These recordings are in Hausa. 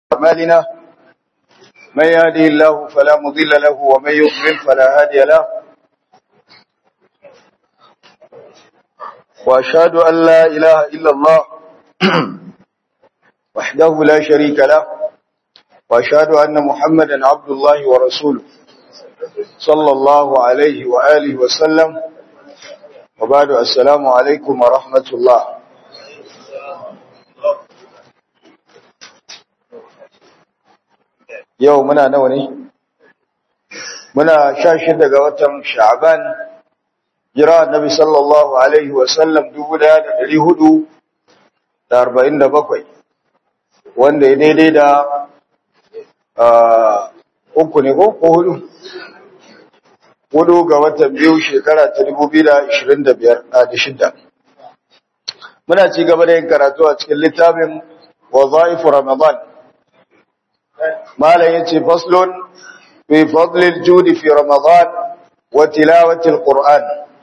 أعمالنا من يهده الله فلا مضل له ومن يضلل فلا هادي له وأشهد أن لا إله إلا الله وحده لا شريك له وأشهد أن محمدا عبد الله ورسوله صلى الله عليه وآله وسلم وبعد السلام عليكم ورحمة الله yau muna nawa ne muna 16 ga watan sha'ban jira annabi sallallahu alaihi wasallam 1447 wanda ya daidai da uku ne ko hudu ga watan biyu shekara ta 2025 muna ci gaba da yin karatu a cikin littafin wazaif ramadan malam yace faslun fi fadlil judi fi ramadan wa tilawatil qur'an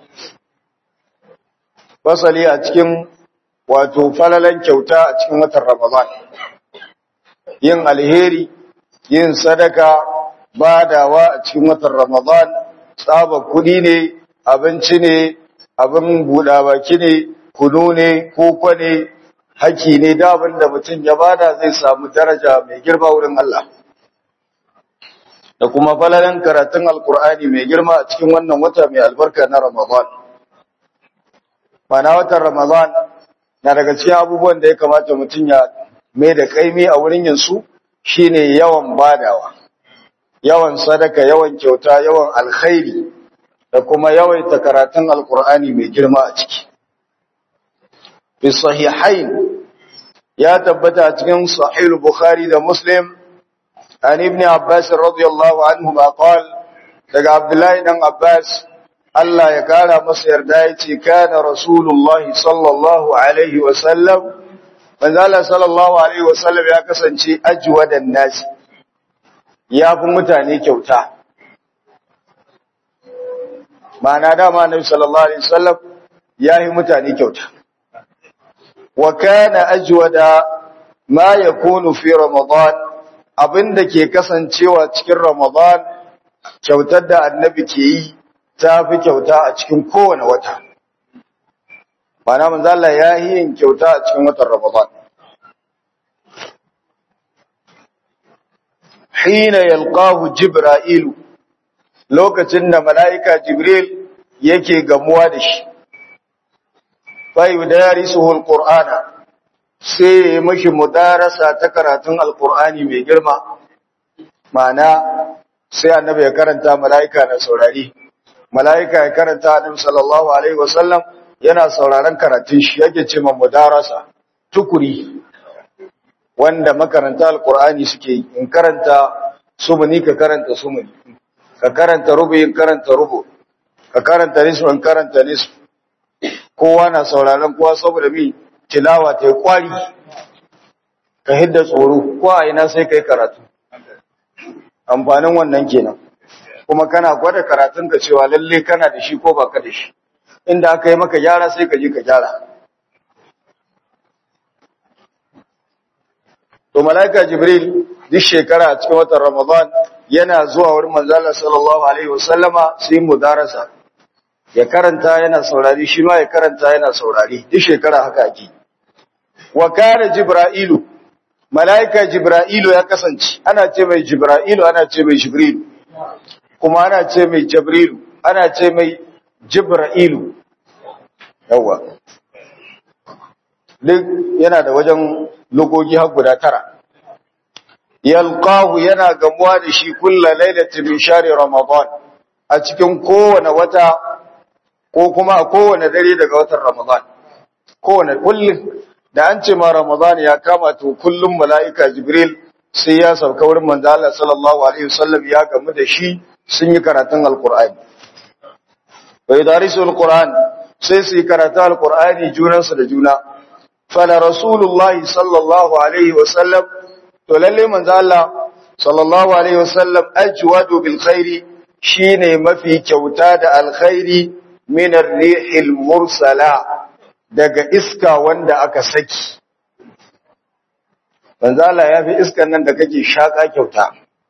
fasali a cikin wato falalan kyauta a cikin watan ramadan yin alheri yin sadaka badawa a cikin watan ramadan tsaba kudi ne abinci ne abin buɗa baki ne kunu ne koko ne haki ne da abin da mutum ya bada zai samu daraja mai girma wurin Allah da kuma falalan karatun alkur'ani mai girma a cikin wannan wata mai albarka na Ramadan mana watan Ramadan na daga cikin abubuwan da ya kamata mutum ya mai da kaimi a wurin yinsu shine yawan badawa yawan sadaka yawan kyauta yawan alkhairi da kuma yawaita karatun alkur'ani mai girma a ciki fi sahihain ya tabbata a cikin sahih bukhari da muslim an ibn abbas radiyallahu anhu ma qala daga abdullahi dan abbas Allah ya kara masa yarda yace kana rasulullahi sallallahu alaihi wa sallam manzo Allah sallallahu alaihi wa sallam ya kasance ajwadan nas ya fi mutane kyauta ma'ana dama annabi sallallahu alaihi wa sallam ya yi mutane kyauta وكان أجود ما يكون في رمضان abinda ke kasancewa cikin Ramadan kyautar da annabi ke yi tafi kyauta a cikin kowane wata bana manzo Allah ya yi yin kyauta a cikin watan Ramadan hina yalqahu jibril lokacin da malaika jibril yake gamuwa da shi fayudarisuhu alqur'ana sai mashi mudarasa ta karatun alqur'ani mai girma mana sai annabi ya karanta malaika na saurari malaika ya karanta annabi sallallahu alaihi wasallam yana sauraron karatun shi yake ce ma mudarasa tukuri wanda makaranta alqur'ani suke yi in karanta subuni ka karanta sumuni ka karanta rubu in karanta rubu ka karanta nisfu in karanta nisfu kowa na sauraron kowa saboda mi tilawa ta kwari ka hidda tsoro ko a ina sai kai karatu amfanin wannan kenan kuma kana gwada karatun ka cewa lalle kana da shi ko baka da shi inda aka yi maka gyara sai ka je ka gyara to malaika jibril duk shekara a cikin watan ramadan yana zuwa wurin manzo Allah sallallahu alaihi wasallama sai mudarasa ya karanta yana saurari shi ma ya karanta yana saurari duk shekara haka ake wa kana jibra'ilu malaika jibra'ilu ya kasance ana ce mai jibra'ilu ana ce mai jibrilu kuma ana ce mai jibrilu ana ce mai jibra'ilu yawa duk yana da wajen logogi har guda 9 yalqahu yana gamuwa da shi kullu lailatin min shahri ramadan a cikin kowane wata ko kuma a kowane dare daga watan Ramadan kowane kullum da an ce ma Ramadan ya kama to kullum mala'ika Jibril sai ya sauka wurin manzo Allah sallallahu alaihi wasallam ya gamu da shi sun yi karatun Alqur'ani bai darisu Alqur'an sai su yi karatun Alqur'ani junansu da juna fala rasulullahi sallallahu alaihi wasallam to lalle manzo Allah sallallahu alaihi wasallam ajwadu bil khairi shine mafi kyauta da alkhairi min ar-rihil mursala daga iska wanda aka saki manzo Allah ya fi iskan nan da kake shaka kyauta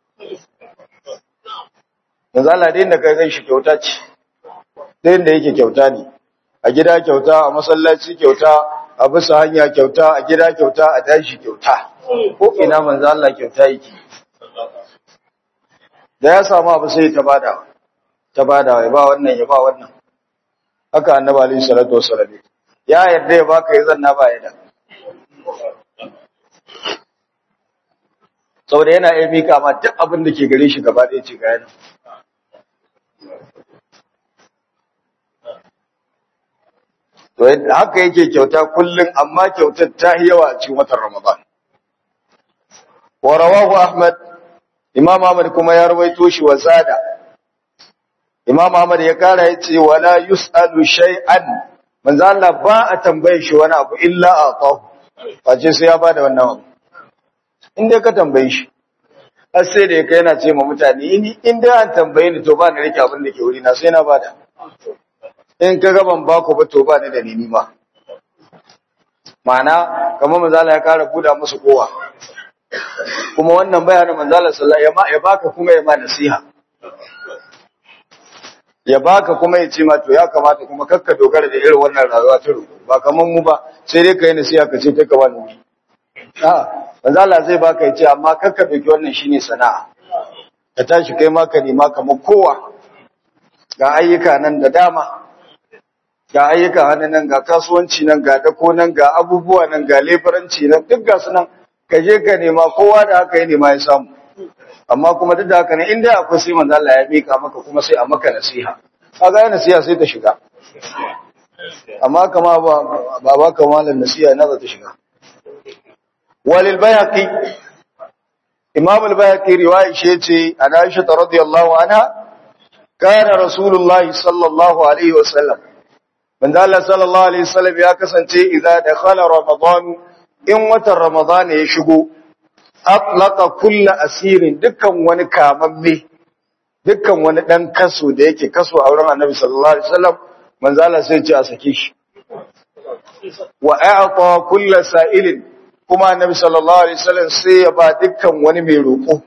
manzo Allah dai da kai shi kyauta ce dai da yake kyauta ne a gida kyauta a masallaci kyauta a bisa hanya kyauta a gida kyauta a dashi kyauta ko ina manzo Allah kyauta yake da ya samu abu sai ta bada ya ba wannan ya ba wannan haka annabi alayhi salatu wassalam ya yarda ya baka yi zanna ba ya da saboda yana iya mika ma duk abin da ke gare shi gaba ɗaya ce ga yana to haka yake kyauta kullum amma kyautar ta yi yawa a cikin watan Ramadan wa rawahu Ahmad Imam Ahmad kuma ya rawaito shi wa zada Imam Ahmad ya kara yace wala yusalu shay'an manzo Allah ba a tambaye shi wani abu illa atahu face sai ya bada wannan abu inda ka tambaye shi har sai da yake yana ce ma mutane ni inda an tambaye ni to ba ni rike abin da ke wuri na sai na bada in ka ga ban ba ku ba to ba ni da ni ma ma'ana kamar manzo Allah ya kara buda musu kowa kuma wannan bayanin manzo Allah sallallahu alaihi wasallam ya baka kuma ya ma nasiha ya baka kuma ya ce ma to ya kamata kuma kakka dogara da irin wannan rayuwa ta ruku ba kaman mu ba sai dai kai nasiha ka ce kai ka bani wuri manzo Allah zai baka ya ce amma kakka doki wannan shine sana'a ka tashi kai ma ka nema kamar kowa ga ayyuka nan da dama ga ayyuka hannun nan ga kasuwanci nan ga dako nan ga abubuwa nan ga lefaranci nan duk ga su nan ka je ka nema kowa da haka ya nema ya samu amma kuma duk da haka ne inda akwai sai manzo Allah ya mika maka kuma sai a maka nasiha kaga nasiha sai ta shiga amma kama ba kamalan nasiha na za ta shiga walil bayhaqi imam al bayhaqi riwaya ce an Aisha radhiyallahu anha kana rasulullahi sallallahu alaihi wasallam manzo Allah sallallahu alaihi wasallam ya kasance idza dakhala ramadan in watan ramadan ya shigo atlaqa kullu asirin dukkan wani kamamme dukkan wani dan kaso da yake kaso a wurin annabi sallallahu alaihi wasallam manzo Allah sai ya ce a sake shi wa a'ta kullu sa'ilin kuma annabi sallallahu alaihi wasallam sai ya ba dukkan wani mai roƙo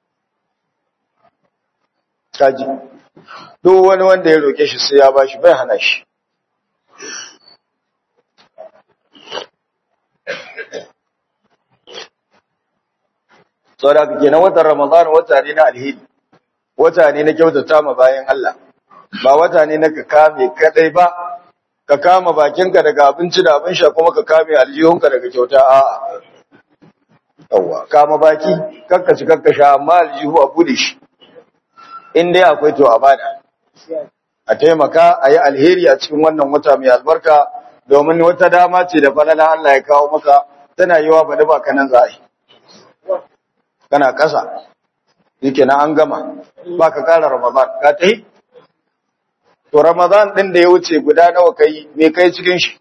kaji duk wani wanda ya roke shi sai ya bashi bai hana shi saboda kenan watan Ramadan wata ne na alheri wata ne na kyautata ma bayan Allah ba wata ne na ka kame kadai ba ka kama bakinka daga abinci da abin sha kuma ka kame aljihunka daga kyauta a'a yawa kama baki kakkaci kakkasha amma aljihu a bude shi in dai akwai to a bada a taimaka a yi alheri a cikin wannan wata mai albarka domin wata dama ce da falala Allah ya kawo maka tana yiwa ba da ba kanan za a yi kana ƙasa yake na an gama ba ka ƙara Ramadan ka ta yi to Ramadan ɗin da ya wuce guda nawa kai me kai cikin shi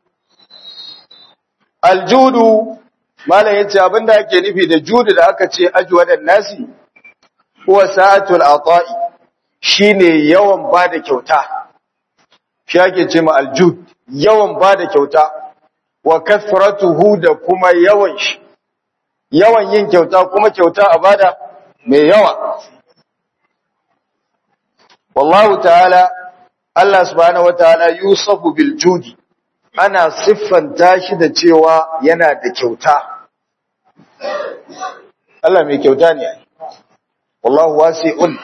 aljudu malam yace abinda ake nufi da judu da aka ce ajwadan nasi huwa sa'atul ata'i shine yawan bada kyauta shi ake ce ma aljud yawan bada kyauta wa kasratuhu da kuma yawan shi yawan yin kyauta kuma kyauta a bada mai yawa wallahu ta'ala Allah subhanahu wataala yusafu bil judi ana siffanta shi da cewa yana da kyauta Allah mai kyauta ne wallahu wasi'un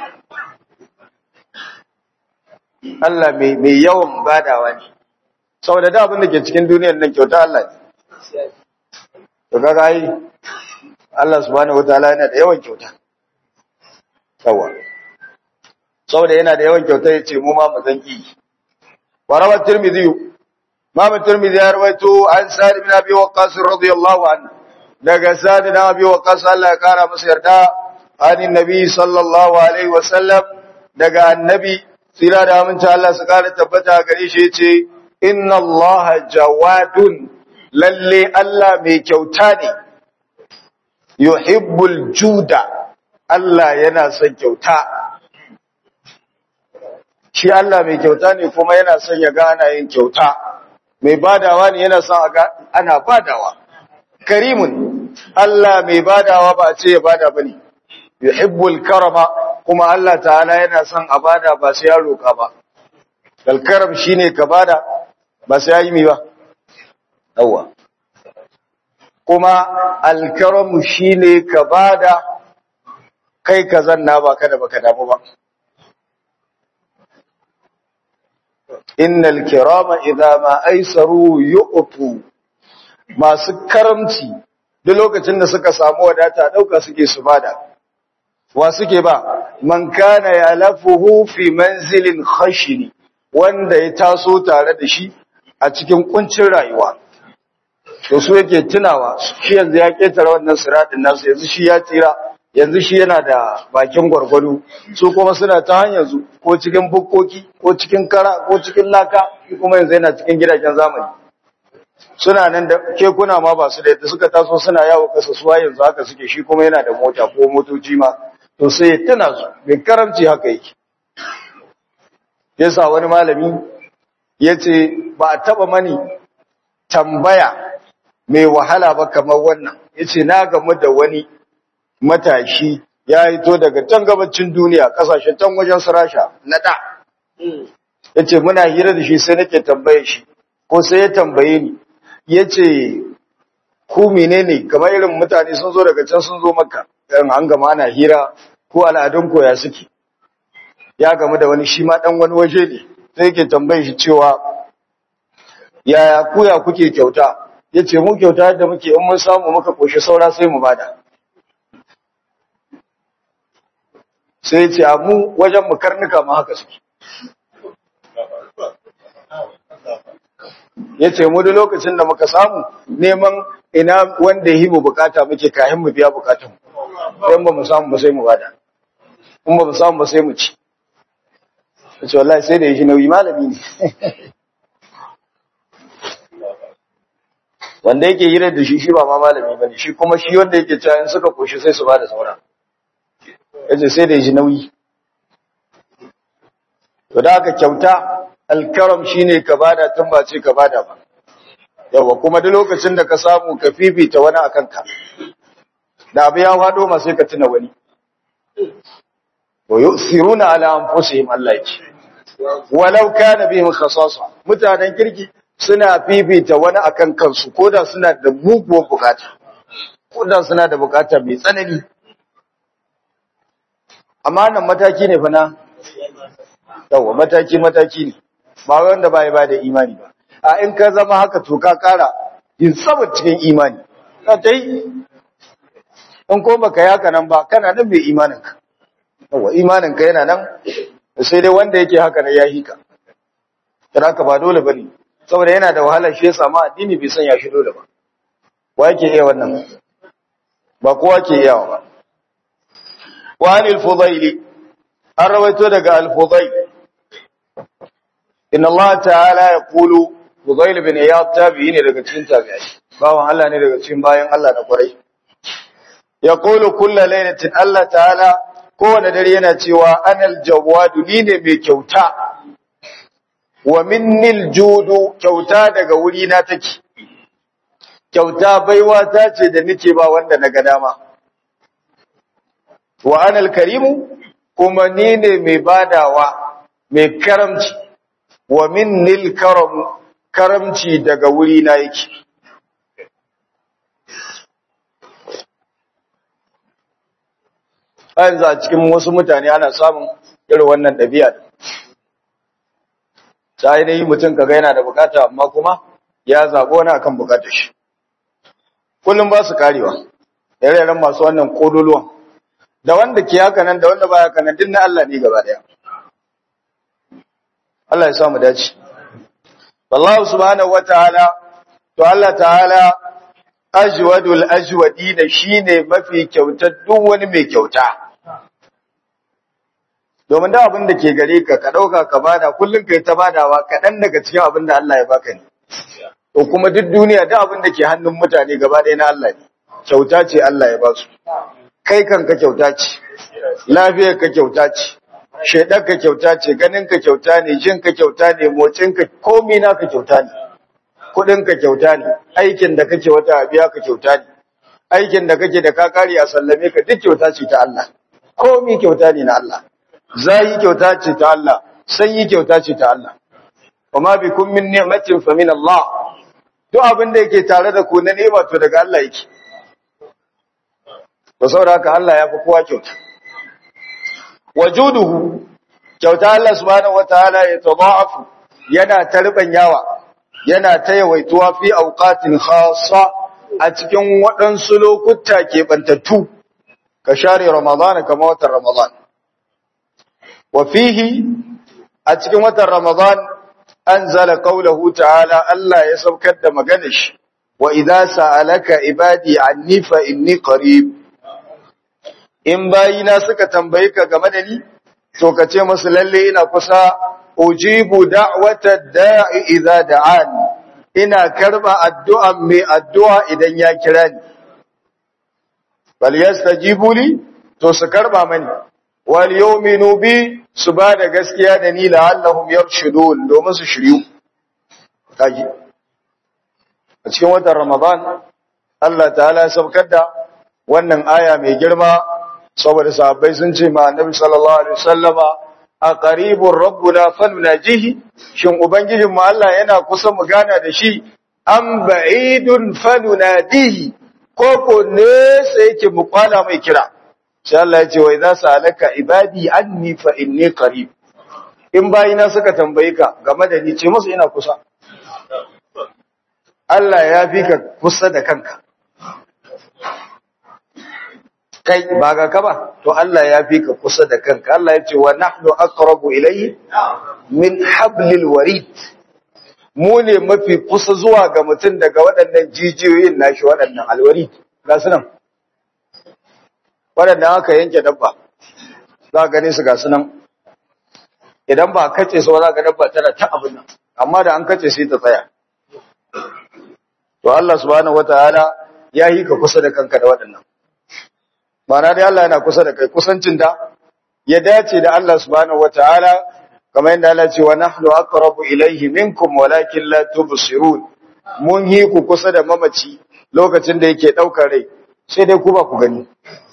Allah mai yawan badawa ne saboda da abin da ke cikin duniyar nan kyauta Allah ne to kaga ai Allah subhanahu wataala yana da yawan kyauta yawa saboda yana da yawan kyauta yace mu ma mu zanki wa rawat tirmidhi ma tirmidhi ya rawaito an sa'id ibn abi waqqas radiyallahu anhu daga sa'id ibn abi waqqas Allah ya kara masa yarda an nabi sallallahu alaihi wasallam daga annabi sira da aminta Allah su kara tabbata gare shi yace inna Allah jawadun lalle Allah mai kyauta ne yuhibbul juda Allah yana son kyauta shi Allah mai kyauta ne kuma yana son ya ga ana yin kyauta mai badawa ne yana son ana badawa karimun Allah mai badawa ba a ce ya bada bane yuhibbul karama kuma Allah ta'ala yana son a bada ba sai ya roka ba al-karam shine ka bada ba sai ya yi mi ba yawa kuma al-karamu shine ka bada kai ka zanna ba kada baka damu ba innal kirama idza ma aisaru yu'tu masu karamci duk lokacin da suka samu wadata dauka suke su bada wa suke ba man kana yalafuhu fi manzilin khashini wanda ya taso tare da shi a cikin kuncin rayuwa to su yake tunawa shi yanzu ya ketare wannan siradin nasu yanzu shi ya tsira yanzu shi yana da bakin gwargwado su kuma suna ta hanyar su ko cikin bukkoki ko cikin kara ko cikin laka kuma yanzu yana cikin gidajen zamani suna nan da kekuna ma ba su da yadda suka taso suna yawo kasa suwa yanzu haka suke shi kuma yana da mota ko motoci ma to sai ya tuna su mai karamci haka yake yasa wani malami ya ce ba a taba mani tambaya mai wahala ba kamar wannan ya ce na gamu da wani matashi ya hito daga can gabacin duniya kasashen can wajen sarasha na da ya ce muna hira da shi sai nake tambaye shi ko sai ya tambaye ni ya ce ku menene kamar irin mutane sun zo daga can sun zo maka irin an gama ana hira ko al'adun koya suke ya gamu da wani shi ma dan wani waje ne sai yake tambaye shi cewa yaya kuya kuke kyauta ya ce mu kyauta yadda muke in mun samu muka koshi saura sai mu bada sai ce a mu wajen mu karnuka ma haka suke ya ce mu da lokacin da muka samu neman ina wanda yi mu bukata muke kayan mu biya bukatun in ba mu samu ba sai mu bada in ba mu samu ba sai mu ci ya ce wallahi sai da ya shi nauyi malami ne wanda yake hirar da shi ba ma malami ba ne shi kuma shi wanda yake cewa in suka koshi sai su bada saura yace sai da ji nauyi to da aka kyauta alkaram shine ka bada tun ba ce ka bada ba yawa kuma duk lokacin da ka samu ka fifita wani akan ka da abu ya fado ma sai ka tuna wani wa yusiruna ala anfusihim Allah yake walau kana bihim khasasa mutanen kirki suna fifita wani akan kansu koda suna da muguwar bukata koda suna da bukata mai tsanani amma nan mataki ne fa na yawa mataki ne ba wanda bai ba da imani ba a in ka zama haka to ka kara yin sabar cikin imani ka tai in ko baka yi haka nan ba kana nan mai imanin ka yawa imanin ka yana nan sai dai wanda yake haka ne ya hika dan haka ba dole bane saboda yana da wahala shi ya samu addini bai san ya shi dole ba wa yake iya wannan ba kowa ke iyawa ba وعن الفضيل الرويت دغ الفضيل إن الله تعالى يقول فضيل بن عياض تابعين daga cikin tabi'ai bawon Allah ne daga cikin bayan Allah na kwarai yaqulu kullu laylatin Allah ta'ala kowane dare yana cewa anal jawadu ni ne mai kyauta wa minnil judu kyauta daga wuri na take kyauta baiwa ta ce da nake ba wanda naga dama wa anal karimu kuma ni ne mai badawa mai karamci wa minnil karamu karamci daga wuri na yake yanzu a cikin wasu mutane ana samun irin wannan ɗabi'a sai dai mutum kaga yana da bukata amma kuma ya zabo wani akan bukatar shi kullum ba su karewa ire-iren masu wannan kodoluwan da wanda ke haka nan da wanda ba haka nan din na Allah ne gaba daya Allah ya sa mu dace wallahu subhanahu wataala to Allah ta'ala ajwadul ajwadina shine mafi kyautar duk wani mai kyauta domin da abin da ke gare ka ka dauka ka bada kullun kai ta badawa kadan daga cikin abin da Allah ya baka ne to kuma duk duniya da abin da ke hannun mutane gaba daya na Allah ne kyauta ce Allah ya ba su kai kanka kyauta ce lafiyar ka kyauta ce shedar ka kyauta ce ganin ka kyauta ne jin ka kyauta ne motsin ka komai naka kyauta ne kudin ka kyauta ne aikin da kake wata biya ka kyauta ne aikin da kake da ka kare a sallame ka duk kyauta ce ta Allah komai kyauta ne na Allah zai kyauta ce ta Allah sanyi kyauta ce ta Allah kuma bikum min ni'matin fa min Allah duk abin da yake tare da ku na ni'ima to daga Allah yake to saboda haka Allah ya fi kowa kyauta wajuduhu kyauta Allah subhanahu wataala ya tadaafu yana tarbanyawa yana ta yawaituwa fi auqatin khassa a cikin waɗansu lokuta keɓantattu ka share Ramadan kama watan Ramadan wa fihi a cikin watan Ramadan anzala qawluhu ta'ala Allah ya saukar da maganar shi wa idza sa'alaka ibadi anni fa inni qarib in bayina suka tambaye ka game da ni to ka ce musu lalle ina kusa ujibu da'watad da'i idza da'an ina karba addu'a mai addu'a idan ya kira ni bal yastajibu li to su karba mani wal yu'minu bi su ba da gaskiya da ni la'allahum yarshudun domin su shiryu kaji a cikin watan Ramadan Allah ta'ala ya saukar da wannan aya mai girma saboda sahabbai sun ce ma annabi sallallahu alaihi wasallama a qaribur rabbuna fanunajihi shin ubangijin mu Allah yana kusa mu gana da shi am ba'idun fanunadihi ko ne sai yake mu kwala mai kira sai Allah ya ce wa idza salaka ibadi anni fa inni qarib in bayina suka tambaye ka game da ni ce musu ina kusa Allah ya fi ka kusa da kanka kai ba ga ka ba to Allah ya fi ka kusa da kanka Allah ya ce wa nahnu aqrabu ilayhi min hablil warid mu ne mafi kusa zuwa ga mutum daga waɗannan jijiyoyin nashi waɗannan alwarid ga su nan waɗannan aka yanke dabba za ka gane su ga su nan idan ba kace su ba za ka dabba tana ta abin nan amma da an kace sai ta tsaya to Allah subhanahu wataala ya yi ka kusa da kanka da waɗannan ma'ana dai Allah yana kusa da kai kusancin da ya dace da Allah subhanahu wataala kamar yadda Allah ce wa nahnu aqrabu ilayhi minkum walakin la tubsirun mun yi ku kusa da mamaci lokacin da yake daukar rai sai dai ku ba ku gani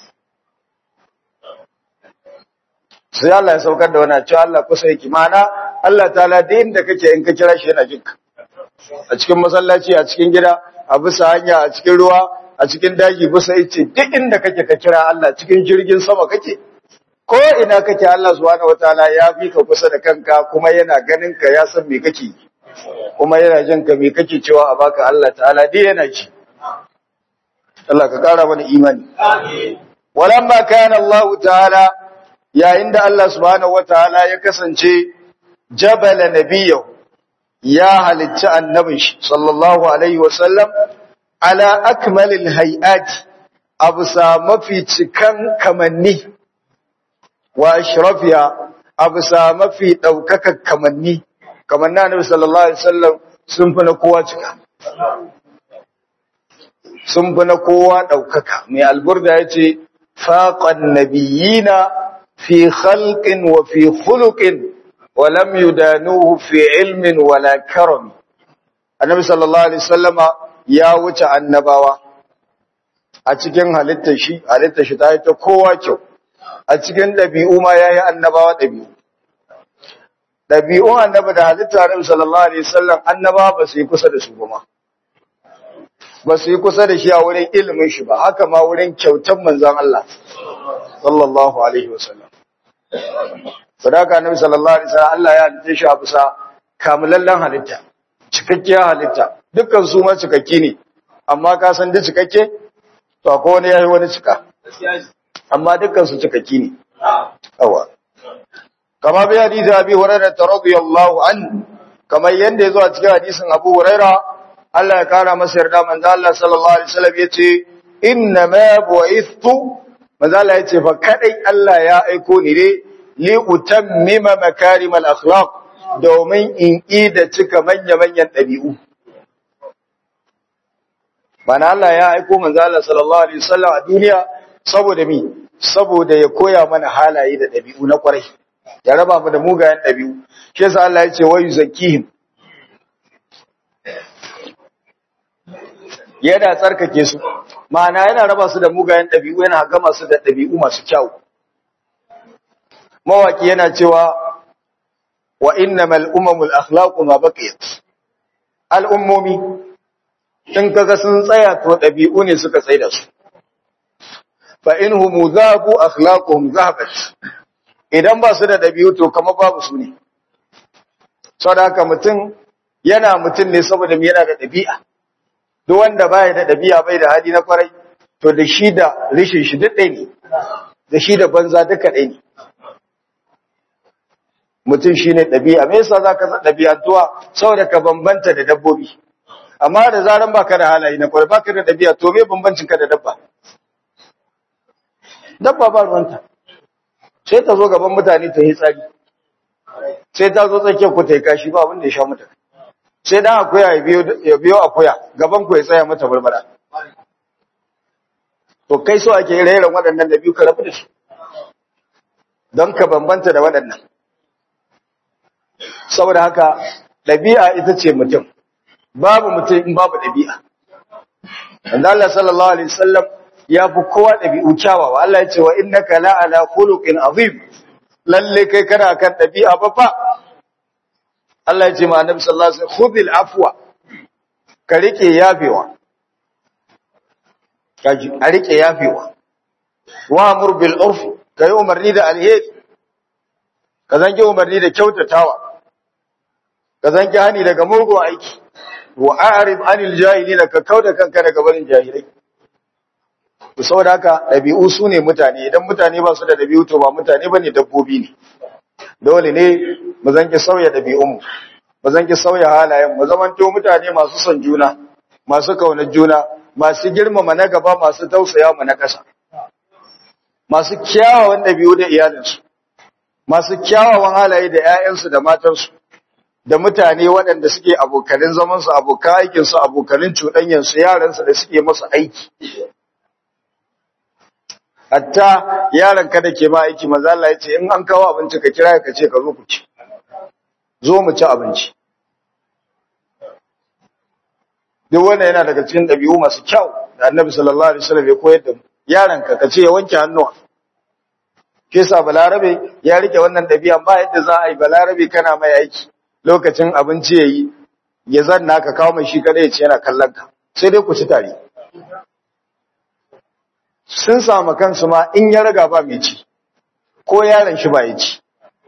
sai Allah ya saukar da wannan cewa Allah kusa yake ma'ana Allah ta'ala da inda kake in ka kira shi yana jinka a cikin masallaci a cikin gida a bisa hanya a cikin ruwa a cikin daji bisa yace duk inda kake ka kira Allah cikin jirgin sama kake ko ina kake Allah subhanahu wataala ya fi ka kusa da kanka kuma yana ganin ka ya san me kake kuma yana jin ka me kake cewa a baka Allah ta'ala dai yana ji Allah ka kara mana imani amin walamma kana Allah ta'ala yayin da Allah subhanahu wataala ya kasance jabala nabiyahu ya halicci annabin shi sallallahu alaihi wasallam ala akmalil hay'at abusa mafi cikan kamanni wa ashrafiya abusa mafi daukaka kamanni kamanni annabi sallallahu alaihi wasallam sun fi na kowa cika sun fi na kowa daukaka mai alburda yace faqan nabiyina fi khalqin wa fi khuluqin wa lam yudanuhu fi ilmin wala karam annabi sallallahu alaihi wasallama ya wuce annabawa a cikin halittar shi ta yi ta kowa kyau a cikin ɗabi'u ma ya yi annabawa ɗabi'un annaba da halittar annabi sallallahu alaihi wasallam annabawa ba su yi kusa da su ba su yi kusa da shi a wurin ilimin shi ba haka ma wurin kyautar manzon Allah sallallahu alaihi wasallam sadaka annabi sallallahu alaihi wasallam Allah ya halitta shi a bisa kamilallen halitta cikakkiyar halitta dukkan su ma cikakki ne amma ka san da cikakke to akwai wani yayi wani cika amma dukkan su cikakki ne yawa kama bi hadisi Abi Hurairah radiyallahu anhu kamar yanda yazo a cikin hadisin Abu Hurairah Allah ya kara masa yarda manzo Allah sallallahu alaihi wasallam yace inna ma bu'ithtu manzo Allah yace fa kadai Allah ya aiko ni ne li utammima makarimal akhlaq domin in ida cika manya-manyan ɗabi'u. Mana Allah ya aiko manzo Allah sallallahu alaihi wasallam a duniya saboda mi saboda ya koya mana halaye da ɗabi'u na kwarai ya raba mu da mugayen ɗabi'u shi yasa Allah ya ce wa yuzakkihim yana tsarkake su ma'ana yana raba su da mugayen ɗabi'u yana gama su da ɗabi'u masu kyau. Mawaki yana cewa wa innamal umamul akhlaqu ma baqiyat. Al'ummomi in kaga sun tsaya to ɗabi'u ne suka tsaya da su. Fa inhum zahabu akhlaquhum zahabat. Idan ba su da ɗabi'u to kamar babu su ne. Saboda haka mutum yana mutum ne saboda yana da ɗabi'a. Duk wanda baya da ɗabi'a bai da hali na kwarai to da shi da rishin shi duk ɗaya ne. Da shi da banza duka ɗaya ne. Mutum shine ɗabi'a. Me yasa zaka ɗabi'antuwa saboda ka bambanta da dabbobi. Amma da zaran baka da halaye na kwarai baka da ɗabi'a to me bambancin ka da dabba? Dabba ba ruwanta. Sai ta zo gaban mutane ta yi tsari. Sai ta zo tsakiyar ku ta yi kashi ba abin da ya sha mata. Sai dan akuya ya biyo akuya gaban ku ya tsaya mata barbara. To kai so ake rairan waɗannan da biyu ka rabu da su. Don ka bambanta da waɗannan. Saboda haka ɗabi'a ita ce mutum. Babu mutum in babu ɗabi'a. Wanda Allah sallallahu alaihi wasallam ya fi kowa ɗabi'u kyawawa. Allah ya ce wa innaka la'ala khuluqin azim. Lalle kai kana kan ɗabi'a babba. Allah ya ce ma Annabi sallallahu alaihi wasallam khudhil afwa. Ka rike yafewa. Kaji a rike yafewa. Wa amur bil urf. Kai umarni da alheri. Ka zange umarni da kyautatawa. Ka zange hani daga mugun aiki. Wa a'rid anil jahilin ka kauda kanka daga barin jahilai. To saboda haka dabi'u su ne mutane idan mutane ba su da dabi'u to ba mutane bane dabbobi ne. Dole ne mu zange sauya dabi'unmu. Mu zange sauya halayen mu zamanto mutane masu son juna, masu kaunar juna, masu girmama na gaba, masu tausaya mu na ƙasa. Masu kyawawan dabi'u da iyalinsu. Masu kyawawan halaye da ƴaƴansu da matansu. Da mutane waɗanda suke abokanin zamansu, abokan aikinsu, abokanin cuɗanyansu, yaransu da suke masu aiki. Hatta yaron ka da ke ma aiki maza Allah ya ce in an kawo abinci ka kira ka ce ka zo ku ci. Zo mu ci abinci. Duk wannan yana daga cikin ɗabi'u masu kyau da Annabi sallallahu alaihi wasallam ya koyar da mu. Yaron ka ce ya wanke hannuwa. Ke sa Balarabe ya rike wannan ɗabi'a ba yadda za a yi Balarabe kana mai aiki. Lokacin abinci yayi ya zanna ka kawo mai shi kada ya ce yana kallon ka sai dai ku ci tare sun samu kansu ma in ya raga ba mai ci ko yaron shi ba ya ci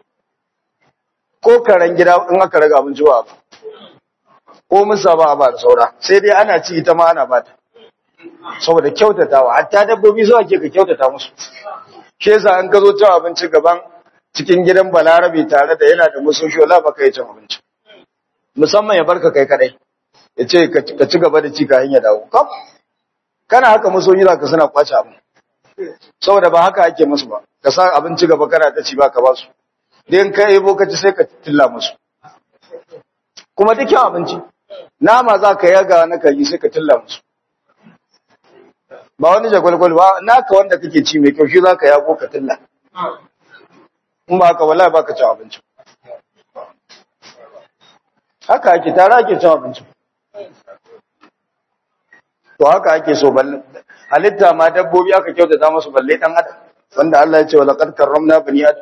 ko karen gida in aka raga abinci ba ko musa ba ba da saura sai dai ana ci ita ma ana bata saboda kyautatawa hatta dabbobi zuwa ke ka kyautata musu shi yasa an ka zo cin abinci gaban cikin gidan Balarabe tare da yana da musoshi wala baka yi cin abinci musamman ya barka kai kadai ya ce ka ci gaba da ci kayan ya dawo kam kana haka musoshi zaka suna kwace abin saboda ba haka ake musu ba ka sa abinci gaba kana ta ci ba ka ba su dan kai ebo ka ci sai ka tilla musu kuma dukkan abinci nama za ka yaga na kaji sai ka tilla musu ba wani jagwalgwal ba naka wanda kake ci mai kyau shi za ka yago ka tilla in ba haka wallahi baka ci abinci haka ake tare ake cin abinci to haka ake so balle halitta ma dabbobi aka kyautata musu balle dan adam wanda Allah ya ce wala qad karramna bani adam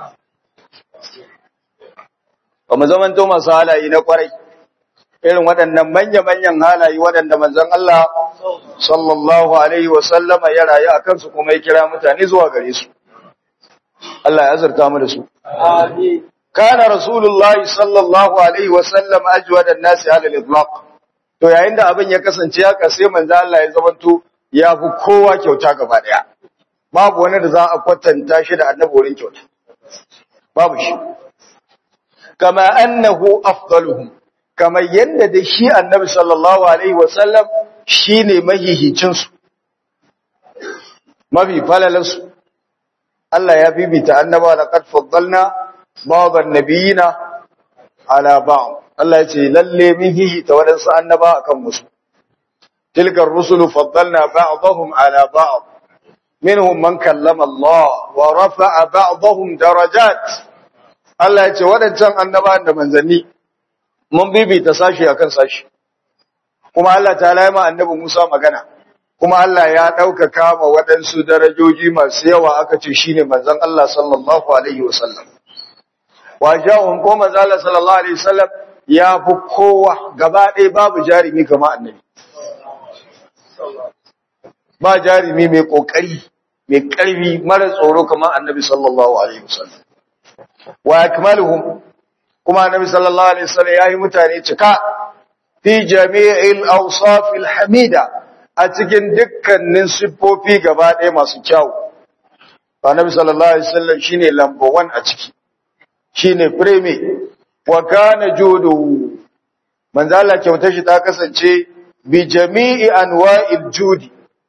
kuma zaman to masu halaye na kwarai irin waɗannan manya-manyan halaye waɗanda manzon Allah sallallahu alaihi wa sallama ya rayu akan su kuma ya kira mutane zuwa gare su Allah ya azurta mu da su. Amin. Kana Rasulullah sallallahu alaihi wa sallam ajwadan nasi ala al-itlaq. To yayin da abin ya kasance haka sai manzo Allah ya zamanto ya fi kowa kyauta gaba daya. Babu wani da za a kwatanta shi da annabi wurin kyauta. Babu shi. Kama annahu afdaluhum. Kama yanda da shi annabi sallallahu alaihi wa sallam shine mahihicin su. Mafi falalansu. Allah ya bibita annaba da qad faddalna ba'd an-nabiyina ala ba'd Allah ya ce lalle min hihita wadansu annaba akan musu tilkar rusulu faddalna ba'dahum ala ba'd minhum man kallama Allah wa rafa'a ba'dahum darajat Allah ya ce wadancan annabawan da manzanni mun bibita sashi akan sashi kuma Allah ta'ala ya ma annabi Musa magana kuma Allah ya ɗaukaka ma waɗansu darajoji masu yawa aka ce shine manzon Allah sallallahu alaihi wasallam wajahum ko manzon Allah sallallahu alaihi wasallam ya fi kowa gaba ɗaya babu jarumi kamar annabi ba jarumi mai kokari mai karfi mara tsoro kamar annabi sallallahu alaihi wasallam wa akmaluhum kuma annabi sallallahu alaihi wasallam yayi mutane cika fi jami'il awsafil hamida a cikin dukkanin siffofi gaba ɗaya masu kyau annabi sallallahu alaihi wasallam shine number 1 a ciki shine prime wa kana judu manzo Allah kyautar shi ta kasance bi jami'i anwa'il judi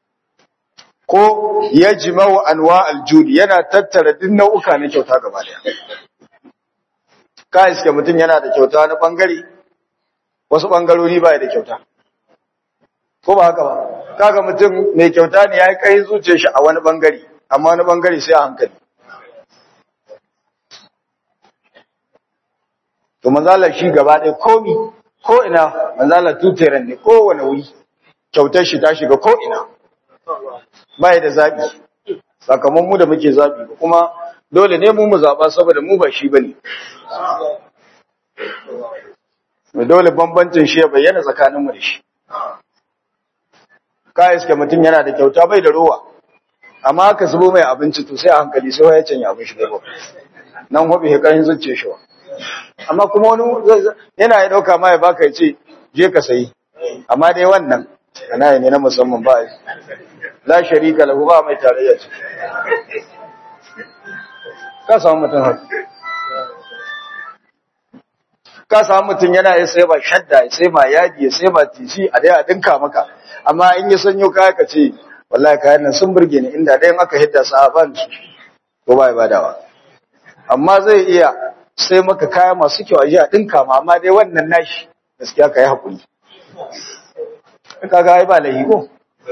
ko yajma'u anwa'il judi yana tattara duk nau'uka na kyauta gaba daya kai iske mutun yana da kyauta na bangare wasu bangarori ba da kyauta ko ba haka ba kaga mutum mai kyauta ne yayi kai zuciyar shi a wani bangare amma wani bangare sai a hankali to manzala shi gaba ɗaya komi ko ina manzala tuteren ne kowane wuri kyautar shi ta shiga ko ina bai da zabi sakamakon mu da muke zabi kuma dole ne mu zaba saboda mu ba shi bane mu dole bambancin shi ya bayyana tsakanin mu da shi kai iska mutun yana da kyauta bai da rowa amma aka zubo mai abinci to sai a hankali sai ya canja abin shi da nan hobi he karin zuciye shi amma kuma wani yana ya dauka ma ya baka yace je ka sayi amma dai wannan kana ne na musamman ba la sharika lahu ba mai tarayya ce ka samu mutun haka ka samu mutun yana ya sai ba shadda ya sai ma yadi ya sai ma tisi a dai a dinka maka amma in ya sanyo kaya ka ce wallahi kayan nan sun burge ni inda dai aka hidda sahaban su ko ba ya badawa amma zai iya sai maka kaya masu kyau a jiya ɗinka ma amma dai wannan nashi gaskiya ka yi haƙuri ka ga ai ba lahi ko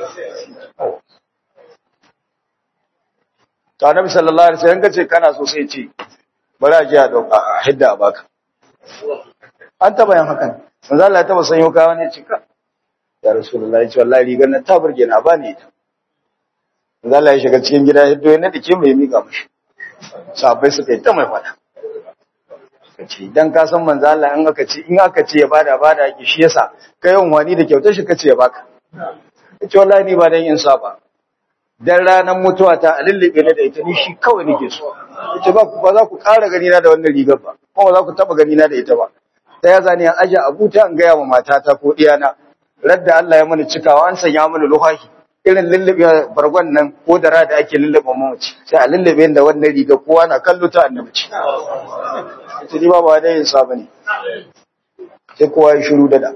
to annabi sallallahu alaihi wasallam kace kana so sai ce bari a jiya dauka a hidda a baka an taba yin hakan manzo Allah ya taba sanyo kaya ne cika ya rasulullahi ce wallahi rigar nan ta burge na ba ni ita manzo Allah ya shiga cikin gida hiddo ne dake mai mika mishi sahabbai suka yi ta mai fada kace dan ka san manzo Allah in aka ce ya bada yake shi yasa kai yawan wani da kyautar shi kace ya baka kace wallahi ni ba dan yin saba dan ranar mutuwa ta alillibe ne da ita ni shi kawai nake so kace ba za ku ƙara gani na da wannan rigar ba ko ba za ku taba gani na da ita ba ta ya zani an aje abuta an ga yawa matata ko diyana radda Allah ya mana cikawa an sanya mana luhahi irin lullube bargon nan ko da ake lullube mamaci sai a lullube da wannan riga kowa na kallo ta annabi ce ita ni ba da yin sa bane sai kowa ya shiru da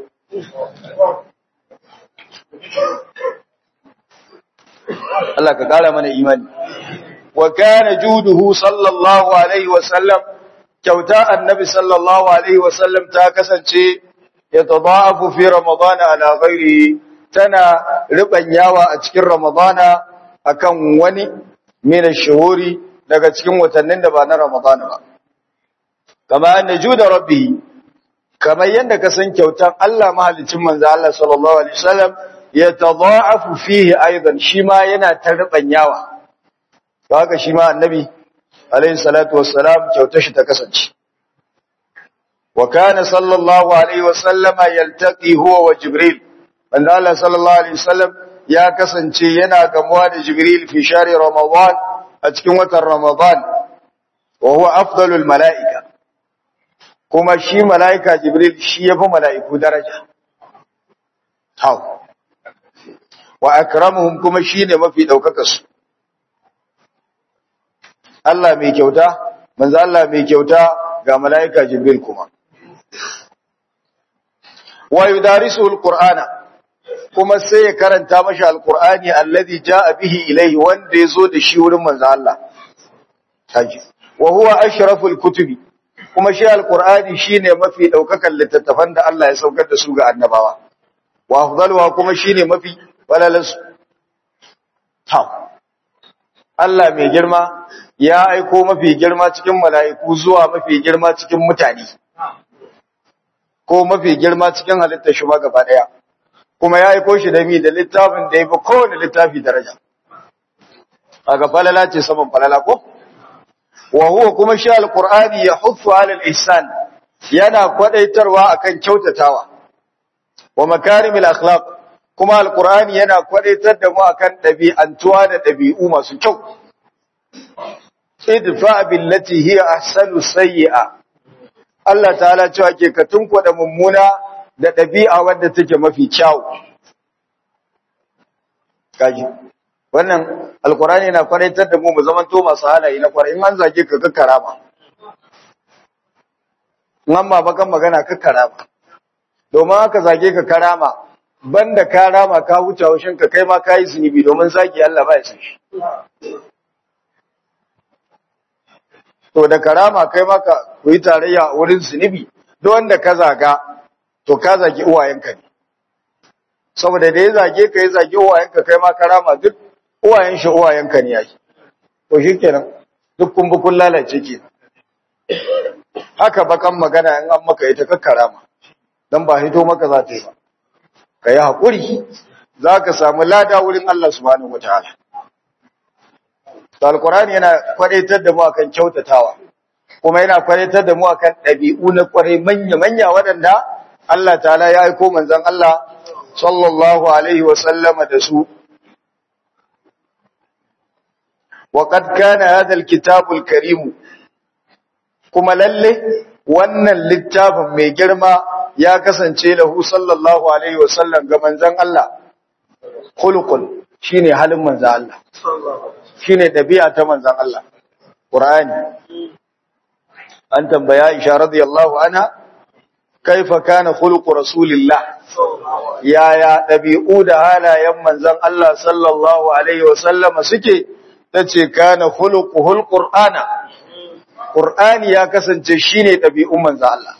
Allah ka kara mana imani wa kana juduhu sallallahu alaihi wa sallam kyauta annabi sallallahu alaihi wa sallam ta kasance yatadaafu fi ramadan ala ghairihi tana ribanyawa a cikin ramadana akan wani min ash-shuhuri daga cikin watannin da ba na ramadana ba kama anna juda rabbi kamar yanda ka san kyautan Allah mahalicin manzo Allah sallallahu alaihi wasallam yatadaafu fihi aidan shi ma yana ta ribanyawa haka shi ma annabi alaihi salatu wassalam kyautar shi ta kasance wa kana sallallahu alaihi wasallama yaltaqi huwa wa jibril manzo Allah sallallahu alaihi wasallam ya kasance yana gamuwa da jibril fi shari ramadan a cikin watan ramadan wa huwa afdalul malaika kuma shi malaika jibril shi yafi malaiku daraja haw wa akramuhum kuma shine mafi daukakar su Allah mai kyauta manzo Allah mai kyauta ga malaika jibril kuma wa yudarisu alqur'ana kuma sai ya karanta mashi alqur'ani alladhi jaa bihi ilayhi wanda yazo da shi wurin manzo Allah kaji wa huwa ashraful kutubi kuma shi alqur'ani shine mafi daukakan littattafan da Allah ya saukar da su ga annabawa wa afdaluha kuma shine mafi walalansu Allah mai girma ya aiko mafi girma cikin mala'iku zuwa mafi girma cikin mutane ko mafi girma cikin halittar shi ma gaba daya kuma ya aiko shi da littafin da ya fi kowane littafi daraja. Aga falala ce saman falala ko? Wa huwa kuma shi alqur'ani ya huffu alal ihsan, yana kwadaitarwa akan kyautatawa. Wa makarimil akhlaq, kuma alqur'ani yana kwadaitar da mu akan dabi'antuwa da dabi'u masu kyau. Idfa billati hiya ahsanu sayyi'a. Allah ta'ala cewa ke ka tunkuɗa mummuna da ɗabi'a wadda take mafi kyau. Kaji, wannan alkurani yana kwaraitar da mu zamanto masu halaye na kwarai, in an zage ka karama. In an ba bakan magana ka karama. Domin haka zage ka karama, banda karama ka wuce haushin ka kai ma ka yi zunubi domin zagi Allah ba ya san shi. To da karama kai maka ku yi tarayya a wurin zunubi, duk wanda ka zaga to ka zagi uwayenka ne. Saboda da ya zage ka, ya zage uwayenka, kai ma karama duk uwayen shi uwayenka ne yake. To shikenan duk kun bi kun lalace ke. Haka bakan magana in an maka ita ka karama, dan ba hito maka za ta yi ba. Ka yi haƙuri, za ka samu lada wurin Allah subhanahu wataala. Alkurani yana kwadaitar da mu akan kyautatawa, kuma yana kwadaitar da mu akan ɗabi'u na kwarai manya-manya waɗanda Allah ta'ala ya aiko manzon Allah sallallahu alaihi wa sallama da su. Wa qad kana hadha alkitabul karim, kuma lalle wannan littafin mai girma ya kasance lahu sallallahu alaihi wa sallam ga manzon Allah khuluqun, shine halin manzon Allah, shine dabi'a ta manzon Allah. Qur'ani an tambaya Aisha radiyallahu anha kaifa kana khuluqu rasulillah, yaya dabi'u da halayen manzon Allah sallallahu alaihi wasallama suke, tace kana khuluquhul qur'ana, Qur'ani ya kasance shine dabi'un manzon Allah.